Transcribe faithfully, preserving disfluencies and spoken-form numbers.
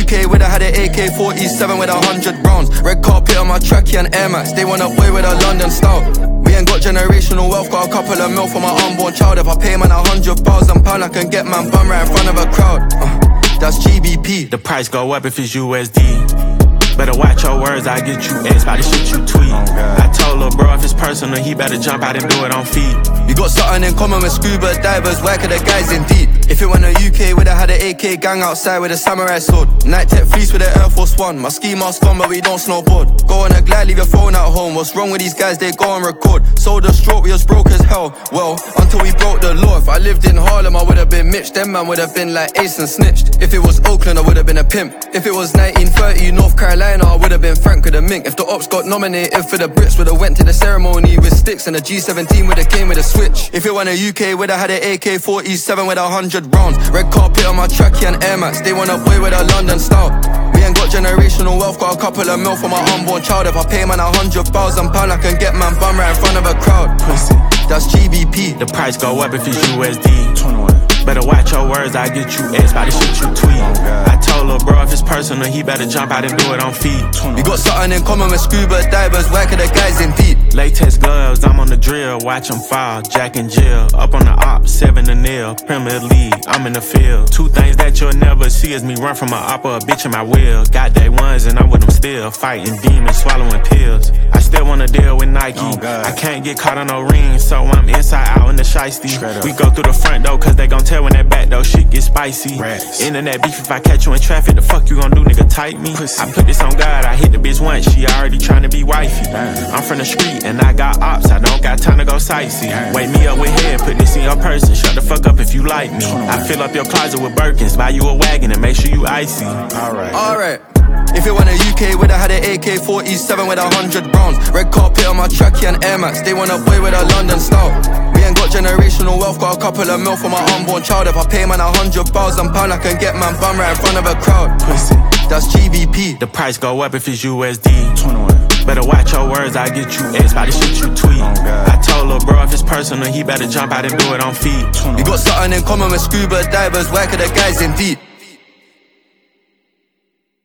K, would've had an A K forty-seven with a hundred rounds. Red carpet on my trackie and Air Max. They wanna play with a London style. We ain't got generational wealth, got a couple of mil for my unborn child. If I pay man a hundred thousand pound, I can get man bum right in front of a crowd. uh, That's G B P. The price go up if it's U S D. Better watch your words, I get you X by the shit you tweet. I told lil' bro if it's personal, he better jump out and do it on feet. You got something in common with scuba divers, where could the guys in deep? If it went to U K, would've had an A K gang outside with a samurai sword. Night tech fleece with an Air Force One. My ski mask on, but we don't snowboard. Go on a glide, leave your phone at home. What's wrong with these guys, they go and record. Sold a stroke, we was broke as hell. Well, until we broke the law. If I lived in Harlem, I would've been Mitch. Them man would've been like Ace and snitched. If it was Oakland, I would've been a pimp. If it was nineteen thirty, North Carolina, I would've been Frank with a mink. If the ops got nominated for the Brits, would've went to the ceremony with sticks. And the G seventeen would've came with a switch. If it went to U K, would've had an A K forty-seven with a hundred rounds. Red carpet on my trackie and Air Max. They wanna play with a London style. We ain't got generational wealth, got a couple of mil for my unborn child. If I pay man a hundred thousand pound, I can get man bum right in front of a crowd. Pussy. That's G B P. The price go up if it's U S D. Better watch your words, I get you X by the shit you tweet. I told lil' bro if it's personal, he better jump out and do it on feet. You got something in common with scuba divers, where could the guys in deep? Latex gloves, I'm on the drill, watch them fall. Jack and Jill, up on the op, seven to nil. Premier League, I'm in the field. Two things that you'll never see is me run from a op or a bitch in my wheel. Got day ones and I'm with them still, fighting demons, swallowing pills. I still wanna deal with Nike. Oh, I can't get caught on no ring, so I'm inside out in the shiesty. We go through the front door, cause they gon' tell when that back door shit get spicy. Rats. Internet beef, if I catch you in traffic, the fuck you gon' do, nigga, type me? Pussy. I put this on God, I hit the bitch once, she already tryna be wifey. Damn. I'm from the street and I got ops, I don't got time to go sightsee. Damn. Wake me up with head, put this in your purse and shut the fuck up if you like me. I fill up your closet with Birkins, buy you a wagon and make sure you icy. Alright. Alright. If it went to U K, would've had an A K forty-seven with a hundred rounds. Red carpet on my trackie and Air Max. They wanna play with a London style. We ain't got generational wealth, got a couple of mil for my unborn child. If I pay man a hundred thousand pound, I can get man bum right in front of a crowd. Pussy. That's G B P. The price go up if it's U S D. Better watch your words, I get you X by the shit you tweet. I told lil' bro if it's personal, he better jump out and do it on feet. You got something in common with scuba divers, where could the guys in deep?